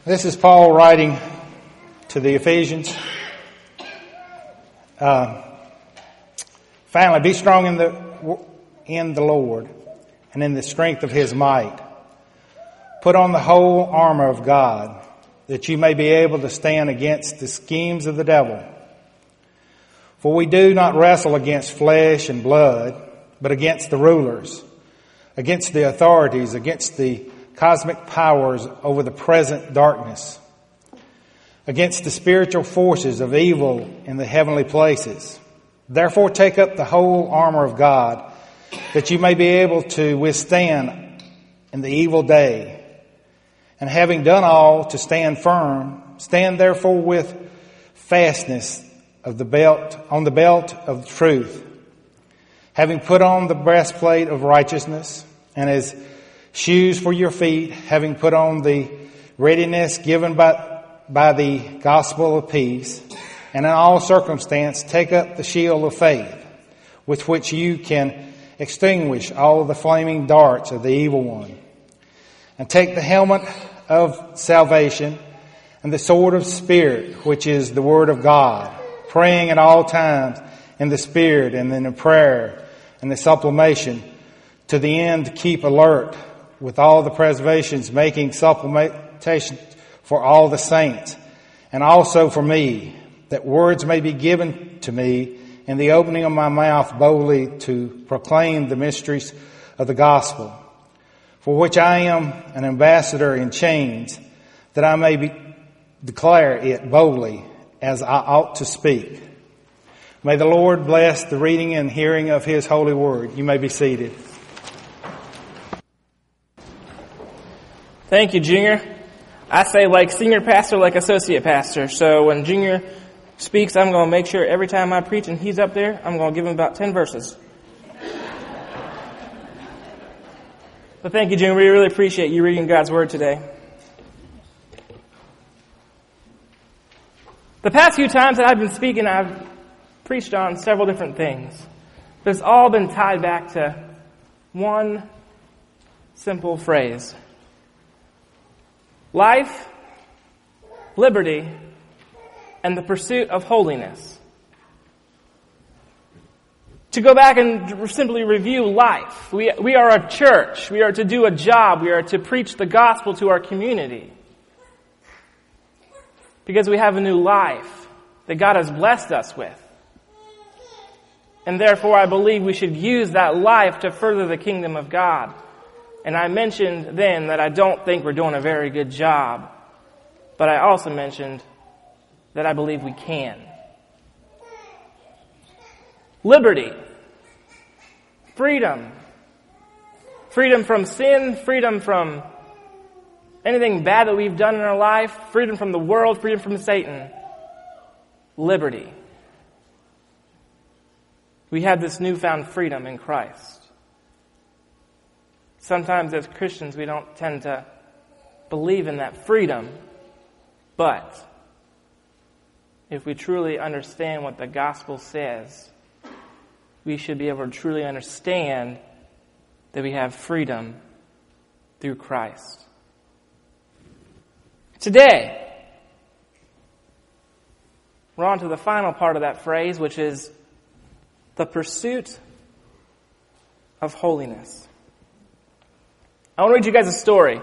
This is Paul writing to the Ephesians. Finally, be strong in the Lord and in the strength of His might. Put on the whole armor of God, that you may be able to stand against the schemes of the devil. For we do not wrestle against flesh and blood, but against the rulers, against the authorities, against the cosmic powers over the present darkness, against the spiritual forces of evil in the heavenly places. Therefore take up the whole armor of God, that you may be able to withstand in the evil day. And having done all, to stand firm, stand therefore with fastness of the belt, on the belt of truth, having put on the breastplate of righteousness, and as shoes for your feet, having put on the readiness given by the gospel of peace, and in all circumstance take up the shield of faith, with which you can extinguish all the flaming darts of the evil one. And take the helmet of salvation and the sword of Spirit, which is the word of God, praying at all times in the Spirit and in the prayer and the supplication, to the end to keep alert with all the preservations, making supplication for all the saints, and also for me, that words may be given to me in the opening of my mouth boldly to proclaim the mysteries of the gospel, for which I am an ambassador in chains, that I may declare it boldly as I ought to speak. May the Lord bless the reading and hearing of His holy word. You may be seated. Thank you, Junior. I say like senior pastor, like associate pastor. So when Junior speaks, I'm going to make sure every time I preach and he's up there, I'm going to give him about 10 verses. But thank you, Junior. We really appreciate you reading God's Word today. The past few times that I've been speaking, I've preached on several different things. But it's all been tied back to one simple phrase: life, liberty, and the pursuit of holiness. To go back and simply review life, we are a church. We are to do a job. We are to preach the gospel to our community. Because we have a new life that God has blessed us with. And therefore, I believe we should use that life to further the kingdom of God. And I mentioned then that I don't think we're doing a very good job. But I also mentioned that I believe we can. Liberty. Freedom. Freedom from sin. Freedom from anything bad that we've done in our life. Freedom from the world. Freedom from Satan. Liberty. We have this newfound freedom in Christ. Sometimes as Christians we don't tend to believe in that freedom, but if we truly understand what the gospel says, we should be able to truly understand that we have freedom through Christ. Today, we're on to the final part of that phrase, which is the pursuit of holiness. I want to read you guys a story.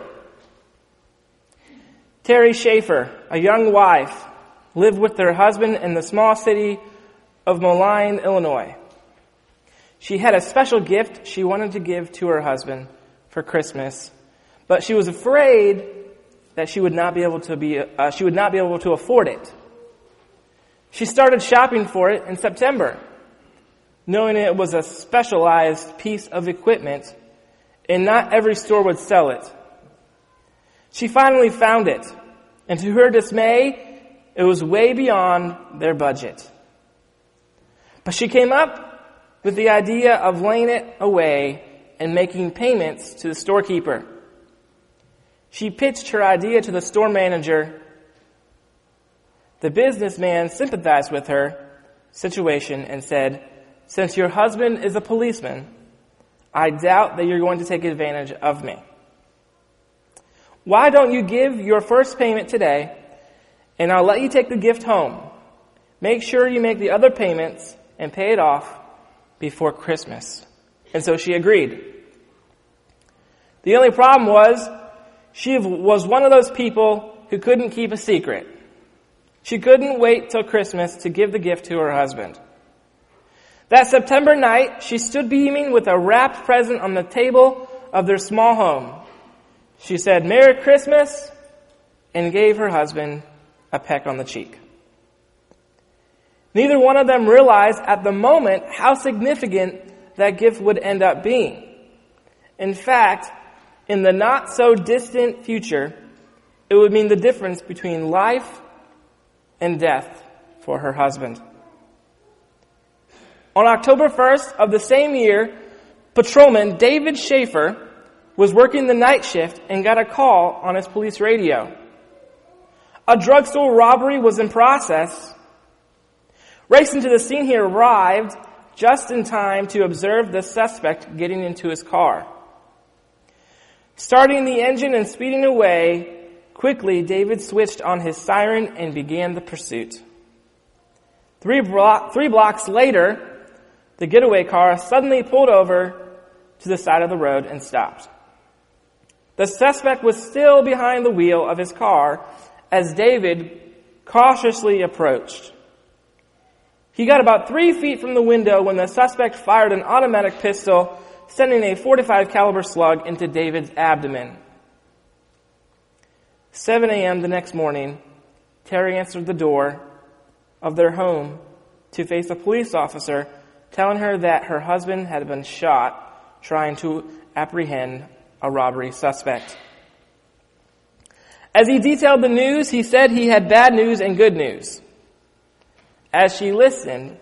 Terry Schaefer, a young wife, lived with her husband in the small city of Moline, Illinois. She had a special gift she wanted to give to her husband for Christmas, but she was afraid that she would not be able to afford it. She started shopping for it in September, knowing it was a specialized piece of equipment and not every store would sell it. She finally found it, and to her dismay, it was way beyond their budget. But she came up with the idea of laying it away and making payments to the storekeeper. She pitched her idea to the store manager. The businessman sympathized with her situation and said, "Since your husband is a policeman, I doubt that you're going to take advantage of me." Why don't you give your first payment today, and I'll let you take the gift home. Make sure you make the other payments and pay it off before Christmas." And so she agreed. The only problem was, she was one of those people who couldn't keep a secret. She couldn't wait till Christmas to give the gift to her husband. That September night, she stood beaming with a wrapped present on the table of their small home. She said, "Merry Christmas," and gave her husband a peck on the cheek. Neither one of them realized at the moment how significant that gift would end up being. In fact, in the not-so-distant future, it would mean the difference between life and death for her husband. On October 1st of the same year, patrolman David Schaefer was working the night shift and got a call on his police radio. A drugstore robbery was in process. Racing to the scene, he arrived just in time to observe the suspect getting into his car. Starting the engine and speeding away, quickly David switched on his siren and began the pursuit. Three blocks later, the getaway car suddenly pulled over to the side of the road and stopped. The suspect was still behind the wheel of his car as David cautiously approached. He got about 3 feet from the window when the suspect fired an automatic pistol, sending a .45 caliber slug into David's abdomen. 7 a.m. the next morning, Terry answered the door of their home to face a police officer, telling her that her husband had been shot trying to apprehend a robbery suspect. As he detailed the news, he said he had bad news and good news. As she listened,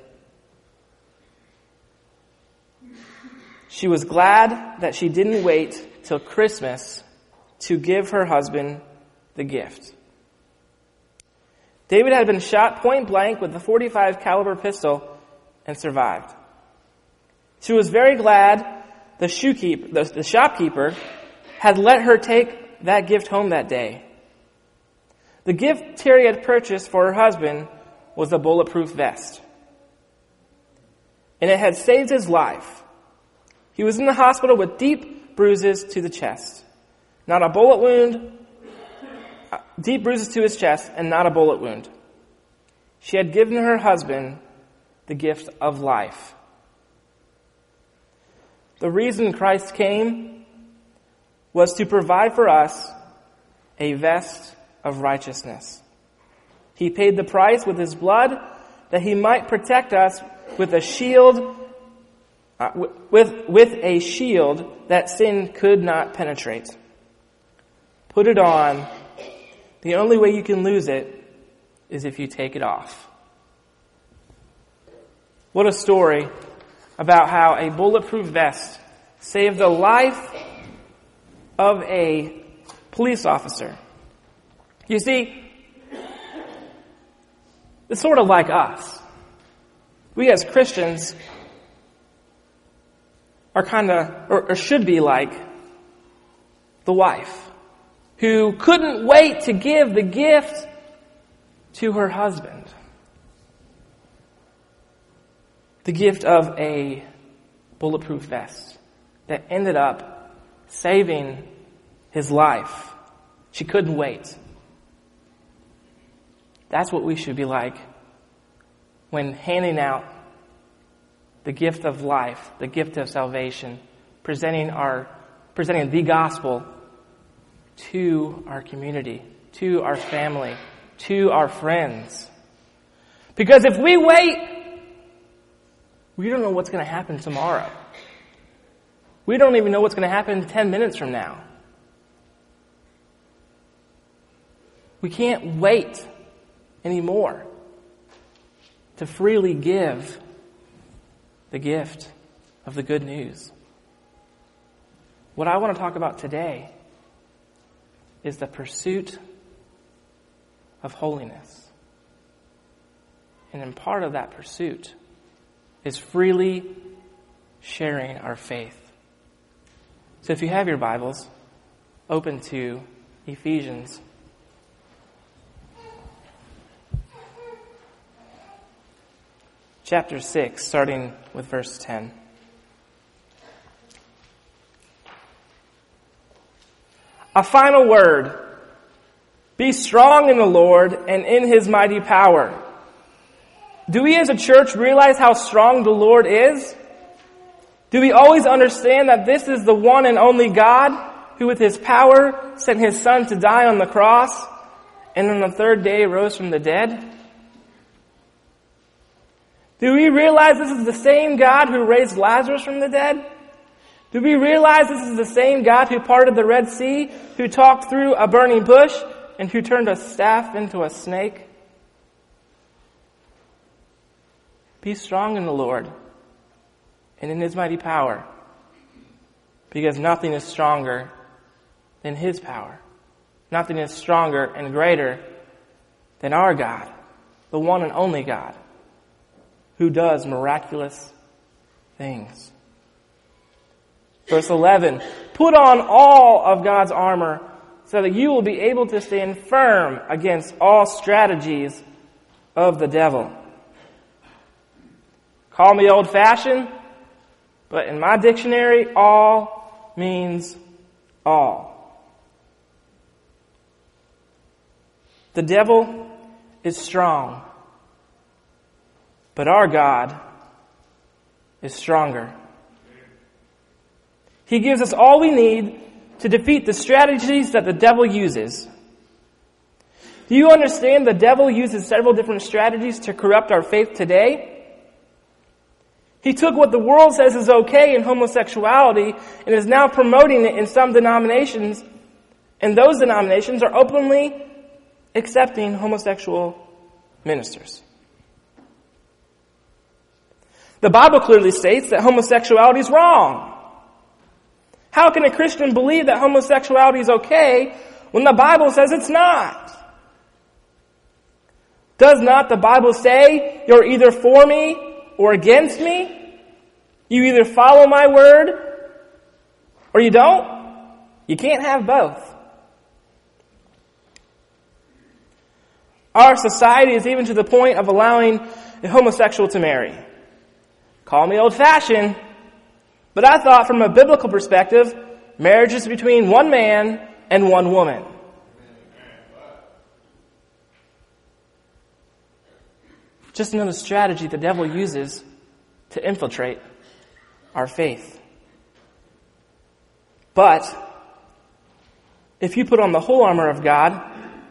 she was glad that she didn't wait till Christmas to give her husband the gift. David had been shot point blank with a .45 caliber pistol and survived. She was very glad the shopkeeper had let her take that gift home that day. The gift Terry had purchased for her husband was a bulletproof vest. And it had saved his life. He was in the hospital with deep bruises to the chest. Not a bullet wound, deep bruises to his chest, and not a bullet wound. She had given her husband the gift of life. The reason Christ came was to provide for us a vest of righteousness. He paid the price with his blood that he might protect us with a shield, with a shield that sin could not penetrate. Put it on. The only way you can lose it is if you take it off. What a story about how a bulletproof vest saved the life of a police officer. You see, it's sort of like us. We as Christians are or should be like the wife who couldn't wait to give the gift to her husband. The gift of a bulletproof vest that ended up saving his life. She couldn't wait. That's what we should be like when handing out the gift of life, the gift of salvation, presenting the gospel to our community, to our family, to our friends. Because if we wait, we don't know what's going to happen tomorrow. We don't even know what's going to happen 10 minutes from now. We can't wait anymore to freely give the gift of the good news. What I want to talk about today is the pursuit of holiness. And in part of that pursuit is freely sharing our faith. So if you have your Bibles, open to Ephesians. Chapter 6, starting with verse 10. A final word. Be strong in the Lord and in His mighty power. Do we as a church realize how strong the Lord is? Do we always understand that this is the one and only God who with His power sent His Son to die on the cross and on the third day rose from the dead? Do we realize this is the same God who raised Lazarus from the dead? Do we realize this is the same God who parted the Red Sea, who talked through a burning bush, and who turned a staff into a snake? Be strong in the Lord and in His mighty power, because nothing is stronger than His power. Nothing is stronger and greater than our God, the one and only God, who does miraculous things. Verse 11, put on all of God's armor so that you will be able to stand firm against all strategies of the devil. Call me old-fashioned, but in my dictionary, all means all. The devil is strong, but our God is stronger. He gives us all we need to defeat the strategies that the devil uses. Do you understand the devil uses several different strategies to corrupt our faith today? He took what the world says is okay in homosexuality and is now promoting it in some denominations, and those denominations are openly accepting homosexual ministers. The Bible clearly states that homosexuality is wrong. How can a Christian believe that homosexuality is okay when the Bible says it's not? Does not the Bible say you're either for me or against me? You either follow my word or you don't? You can't have both. Our society is even to the point of allowing a homosexual to marry. Call me old-fashioned, but I thought from a biblical perspective, marriage is between one man and one woman. Just another strategy the devil uses to infiltrate our faith. But if you put on the whole armor of God,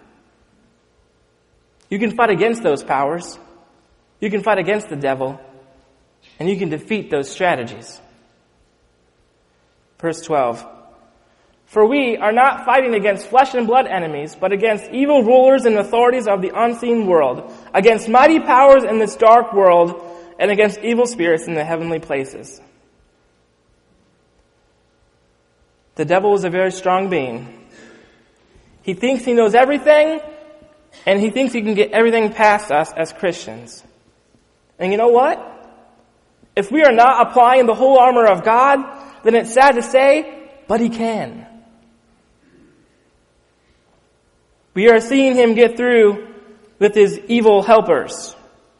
you can fight against those powers. You can fight against the devil. And you can defeat those strategies. Verse 12. For we are not fighting against flesh and blood enemies, but against evil rulers and authorities of the unseen world, against mighty powers in this dark world, and against evil spirits in the heavenly places. The devil is a very strong being. He thinks he knows everything, and he thinks he can get everything past us as Christians. And you know what? If we are not applying the whole armor of God, then it's sad to say, but he can. We are seeing him get through with his evil helpers.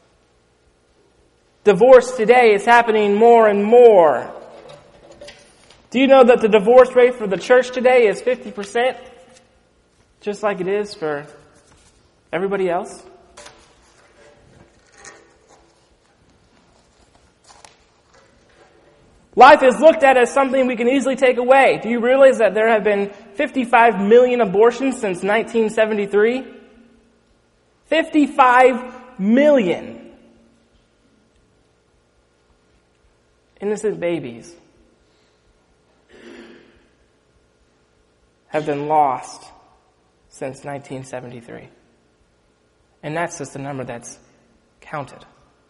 Divorce today is happening more and more. Do you know that the divorce rate for the church today is 50%? Just like it is for everybody else? Life is looked at as something we can easily take away. Do you realize that there have been 55 million abortions since 1973? 55 million. Innocent babies have been lost since 1973. And that's just the number that's counted.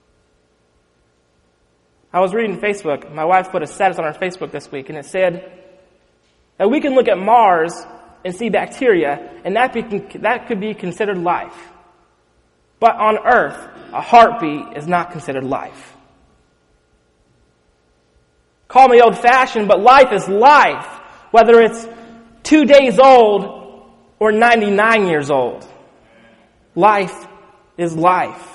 I was reading Facebook. My wife put a status on our Facebook this week, and it said that we can look at Mars and see bacteria, and that could be considered life. But on Earth, a heartbeat is not considered life. Call me old-fashioned, but life is life. Whether it's 2 days old or 99 years old. Life is life.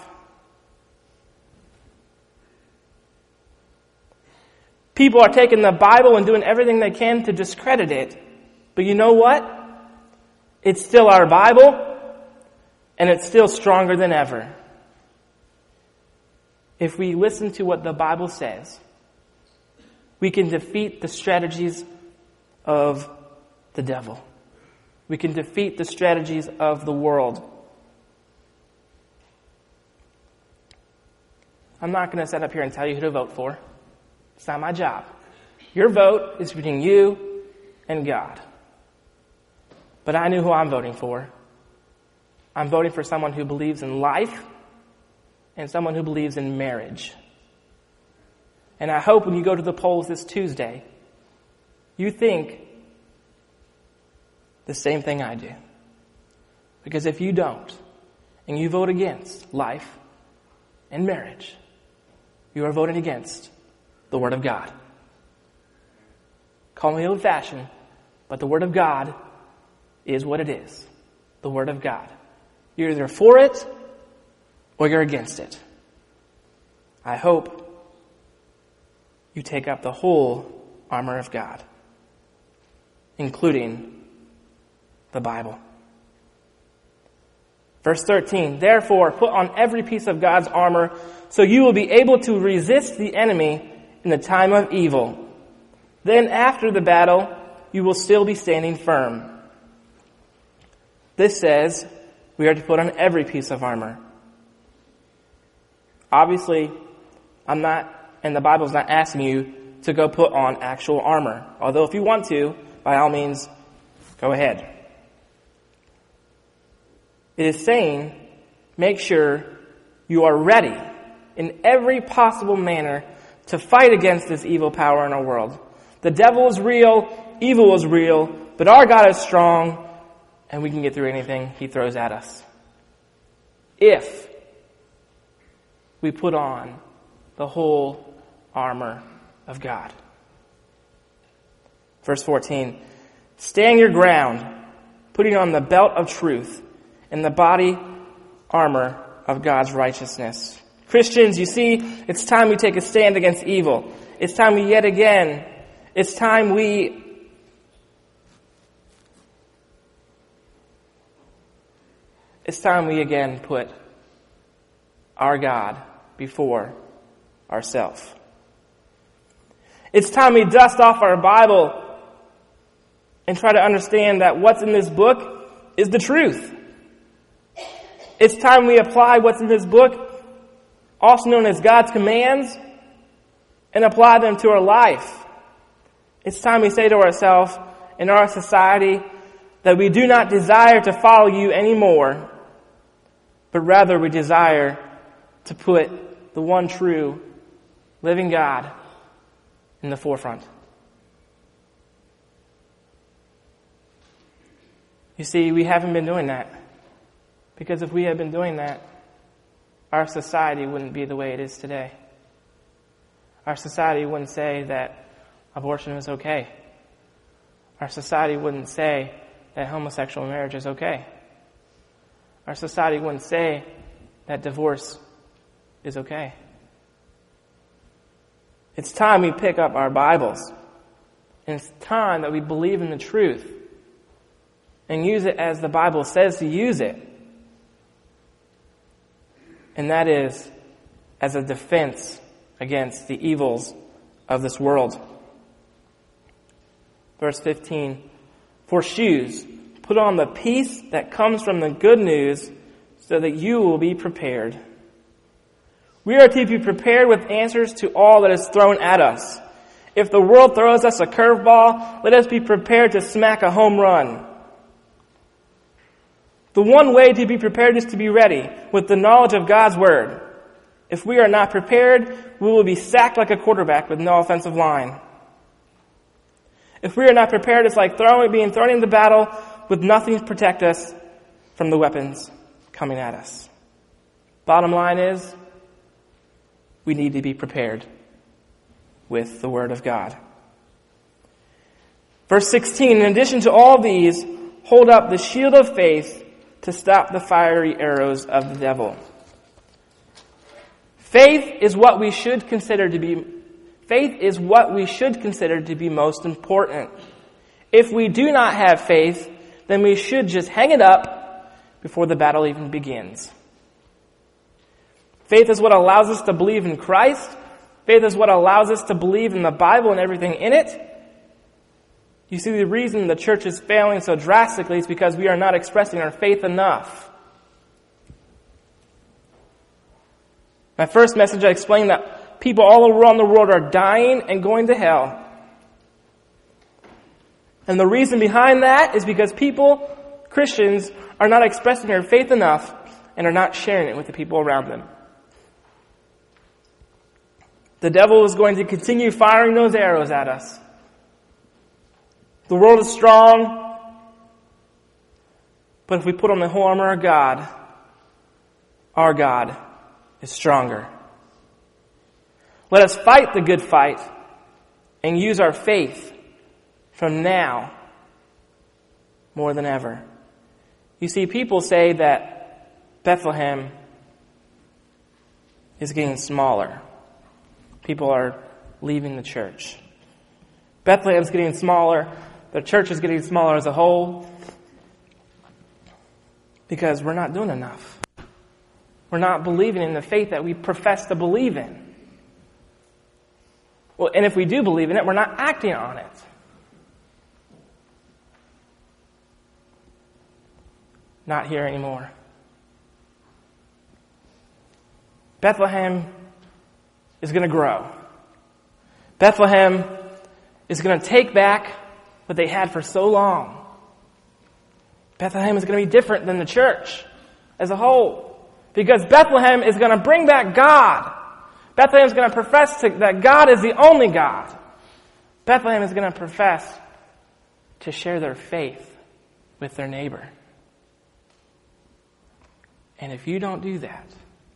People are taking the Bible and doing everything they can to discredit it. But you know what? It's still our Bible, and it's still stronger than ever. If we listen to what the Bible says, we can defeat the strategies of the devil. We can defeat the strategies of the world. I'm not going to stand up here and tell you who to vote for. It's not my job. Your vote is between you and God. But I know who I'm voting for. I'm voting for someone who believes in life and someone who believes in marriage. And I hope when you go to the polls this Tuesday, you think the same thing I do. Because if you don't, and you vote against life and marriage, you are voting against the Word of God. Call me old-fashioned, but the Word of God is what it is. The Word of God. You're either for it or you're against it. I hope you take up the whole armor of God, including the Bible. Verse 13, therefore put on every piece of God's armor so you will be able to resist the enemy in the time of evil. Then after the battle, you will still be standing firm. This says we are to put on every piece of armor. Obviously, I'm not, and the Bible's not asking you to go put on actual armor. Although if you want to, by all means, go ahead. It is saying, make sure you are ready in every possible manner to fight against this evil power in our world. The devil is real, evil is real, but our God is strong, and we can get through anything he throws at us. If we put on the whole armor of God. Verse 14, stand your ground, putting on the belt of truth and the body armor of God's righteousness. Christians, you see, it's time we take a stand against evil. It's time we it's time we again put our God before ourselves. It's time we dust off our Bible and try to understand that what's in this book is the truth. It's time we apply what's in this book, also known as God's commands, and apply them to our life. It's time we say to ourselves, in our society, that we do not desire to follow you anymore, but rather we desire to put the one true, living God in the forefront. You see, we haven't been doing that. Because if we had been doing that, our society wouldn't be the way it is today. Our society wouldn't say that abortion is okay. Our society wouldn't say that homosexual marriage is okay. Our society wouldn't say that divorce is okay. It's time we pick up our Bibles. And it's time that we believe in the truth and use it as the Bible says to use it. And that is as a defense against the evils of this world. Verse 15, for shoes, put on the peace that comes from the good news so that you will be prepared. We are to be prepared with answers to all that is thrown at us. If the world throws us a curveball, let us be prepared to smack a home run. The one way to be prepared is to be ready with the knowledge of God's Word. If we are not prepared, we will be sacked like a quarterback with no offensive line. If we are not prepared, it's like being thrown into battle with nothing to protect us from the weapons coming at us. Bottom line is, we need to be prepared with the Word of God. Verse 16, in addition to all these, hold up the shield of faith to stop the fiery arrows of the devil. Faith is what we should consider to be most important. If we do not have faith, then we should just hang it up before the battle even begins. Faith is what allows us to believe in Christ. Faith is what allows us to believe in the Bible and everything in it. You see, the reason the church is failing so drastically is because we are not expressing our faith enough. My first message, I explained that people all around the world are dying and going to hell. And the reason behind that is because Christians, are not expressing their faith enough and are not sharing it with the people around them. The devil is going to continue firing those arrows at us. The world is strong, but if we put on the whole armor of God, our God is stronger. Let us fight the good fight and use our faith from now more than ever. You see, people say that Bethlehem is getting smaller. People are leaving the church. Bethlehem's getting smaller. The church is getting smaller as a whole because we're not doing enough. We're not believing in the faith that we profess to believe in. Well, and if we do believe in it, we're not acting on it. Not here anymore. Bethlehem is going to grow. Bethlehem is going to take back what they had for so long. Bethlehem is going to be different than the church as a whole. Because Bethlehem is going to bring back God. Bethlehem is going to profess that God is the only God. Bethlehem is going to profess to share their faith with their neighbor. And if you don't do that,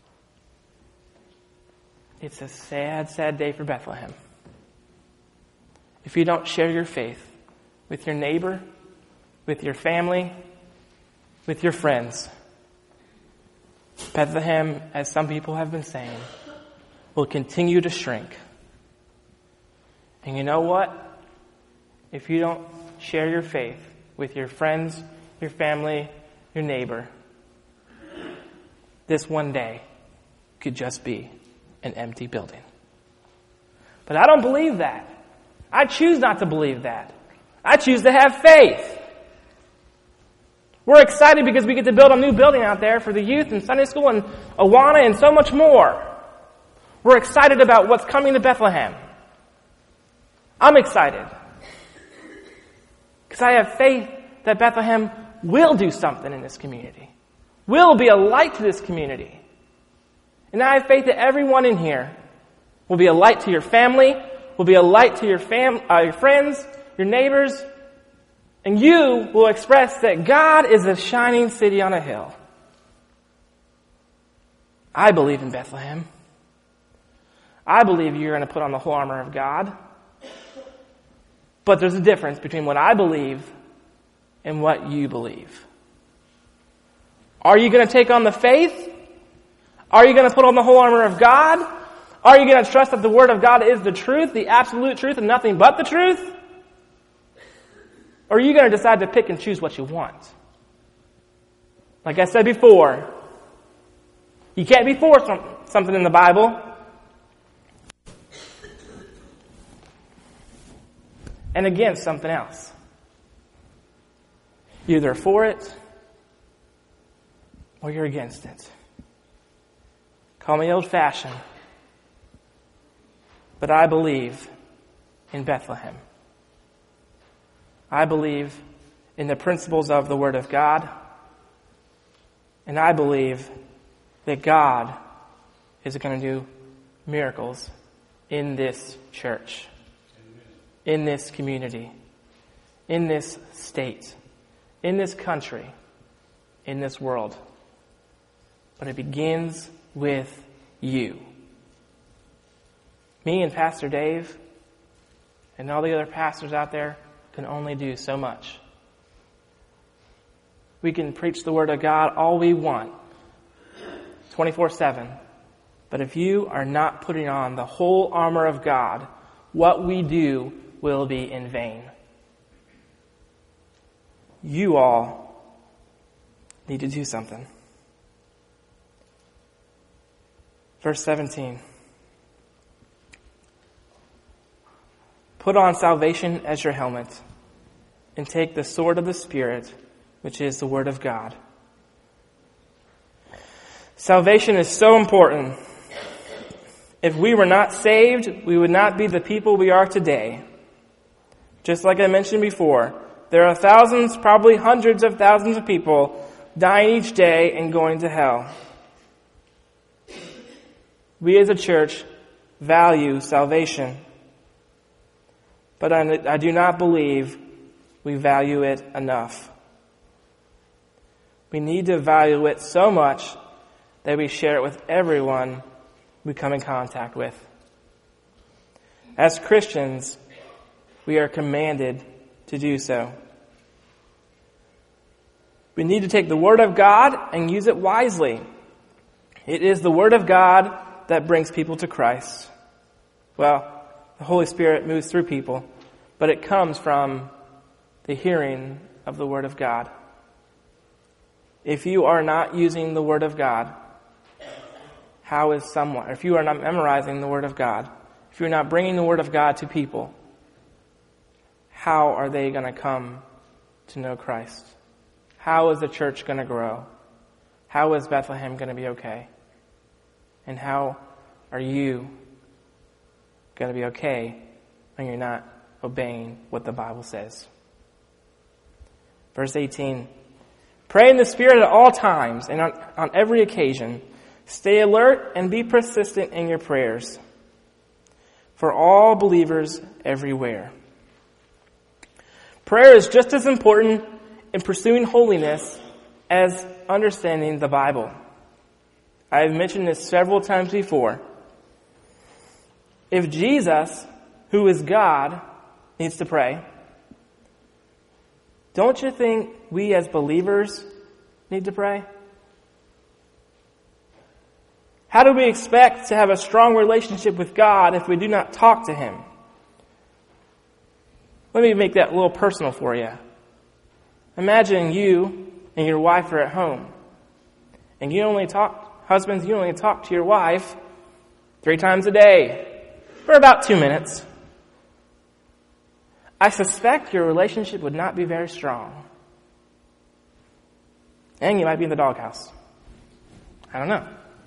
it's a sad, sad day for Bethlehem. If you don't share your faith with your neighbor, with your family, with your friends, Bethlehem, as some people have been saying, will continue to shrink. And you know what? If you don't share your faith with your friends, your family, your neighbor, this one day could just be an empty building. But I don't believe that. I choose not to believe that. I choose to have faith. We're excited because we get to build a new building out there for the youth and Sunday school and Awana and so much more. We're excited about what's coming to Bethlehem. I'm excited because I have faith that Bethlehem will do something in this community. Will be a light to this community. And I have faith that everyone in here will be a light to your family, will be a light to your friends, your neighbors, and you will express that God is a shining city on a hill. I believe in Bethlehem. I believe you're going to put on the whole armor of God. But there's a difference between what I believe and what you believe. Are you going to take on the faith? Are you going to put on the whole armor of God? Are you going to trust that the Word of God is the truth, the absolute truth, and nothing but the truth? Or are you going to decide to pick and choose what you want? Like I said before, you can't be for something in the Bible and against something else. You're either for it or you're against it. Call me old-fashioned, but I believe in Bethlehem. I believe in the principles of the Word of God, and I believe that God is going to do miracles in this church, in this community, in this state, in this country, in this world. But it begins with you. Me and Pastor Dave and all the other pastors out there can only do so much. We can preach the Word of God all we want, 24/7. But if you are not putting on the whole armor of God, what we do will be in vain. You all need to do something. Verse 17. Put on salvation as your helmet, and take the sword of the Spirit, which is the Word of God. Salvation is so important. If we were not saved, we would not be the people we are today. Just like I mentioned before, there are thousands, probably hundreds of thousands of people dying each day and going to hell. We as a church value salvation, but I do not believe we value it enough. We need to value it so much that we share it with everyone we come in contact with. As Christians, we are commanded to do so. We need to take the Word of God and use it wisely. It is the Word of God that brings people to Christ. Well, the Holy Spirit moves through people, but it comes from the hearing of the Word of God. If you are not using the Word of God, how is someone, if you are not memorizing the Word of God, if you're not bringing the Word of God to people, how are they going to come to know Christ? How is the church going to grow? How is Bethlehem going to be okay? And how are you going to be okay when you're not obeying what the Bible says? Verse 18. Pray in the Spirit at all times and on every occasion. Stay alert and be persistent in your prayers for all believers everywhere. Prayer is just as important in pursuing holiness as understanding the Bible. I have mentioned this several times before. If Jesus, who is God, needs to pray, don't you think we as believers need to pray? How do we expect to have a strong relationship with God if we do not talk to Him? Let me make that a little personal for you. Imagine you and your wife are at home, and husbands, you only talk to your wife 3 times a day for about 2 minutes. I suspect your relationship would not be very strong. And you might be in the doghouse. I don't know.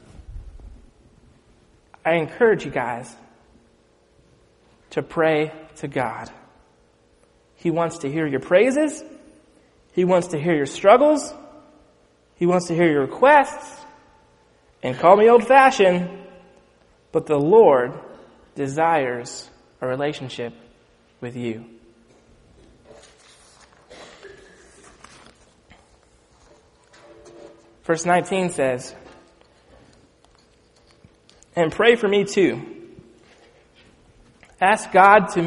I encourage you guys to pray to God. He wants to hear your praises. He wants to hear your struggles. He wants to hear your requests. And call me old-fashioned, but the Lord desires a relationship with you. Verse 19 says, and pray for me too. Ask God for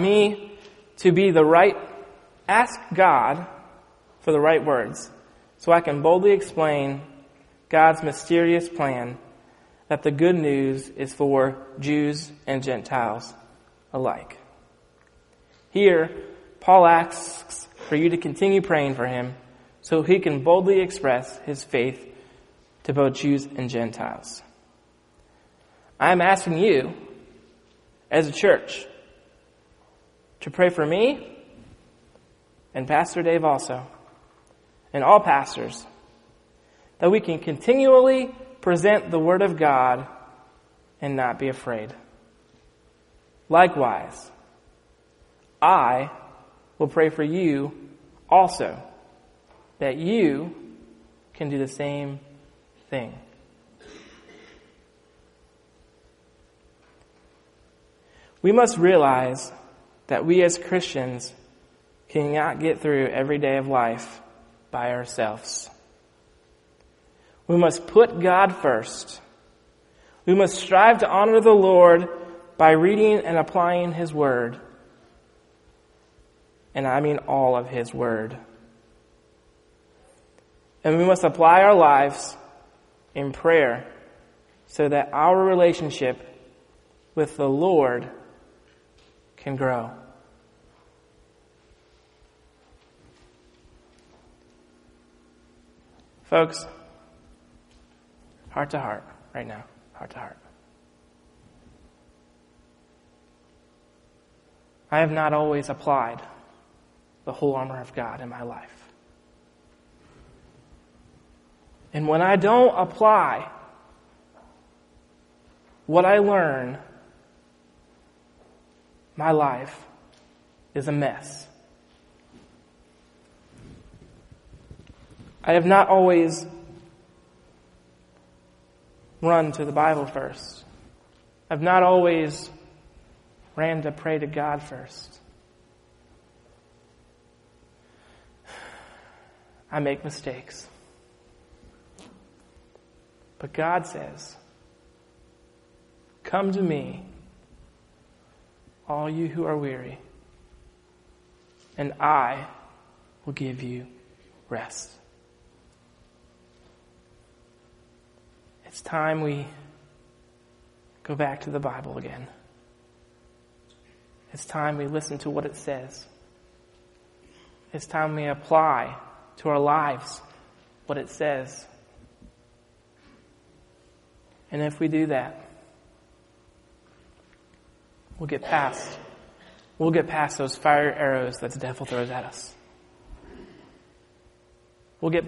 the right words, so I can boldly explain God's mysterious plan that the good news is for Jews and Gentiles alike. Here, Paul asks for you to continue praying for him so he can boldly express his faith to both Jews and Gentiles. I'm asking you, as a church, to pray for me and Pastor Dave also, and all pastors, that we can continually present the Word of God and not be afraid. Likewise, I will pray for you also, that you can do the same thing. We must realize that we as Christians cannot get through every day of life by ourselves. We must put God first. We must strive to honor the Lord by reading and applying His Word. And I mean all of His Word. And we must apply our lives in prayer so that our relationship with the Lord can grow. Folks, heart to heart, right now, heart to heart. I have not always applied the whole armor of God in my life. And when I don't apply what I learn, my life is a mess. I have not always run to the Bible first. I've not always ran to pray to God first. I make mistakes. But God says, "Come to me, all you who are weary, and I will give you rest." It's time we go back to the Bible again. It's time we listen to what it says. It's time we apply to our lives what it says. And if we do that, we'll get past those fire arrows that the devil throws at us. We'll get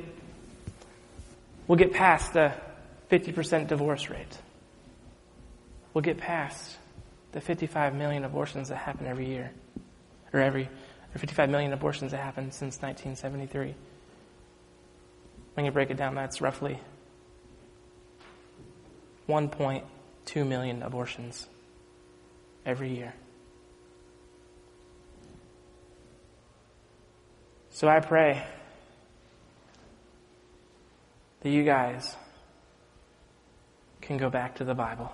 past the 50% divorce rate. We'll get past the 55 million abortions that happen every year, or 55 million abortions that happen since 1973. When you break it down, that's roughly 1.2 million abortions every year. So I pray that you guys can go back to the Bible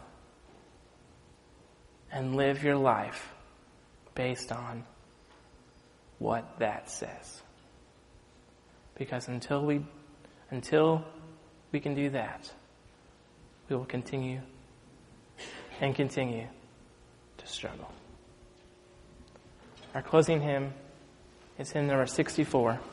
and live your life based on what that says. Because until we can do that, we will continue to struggle. Our closing hymn is hymn number 64.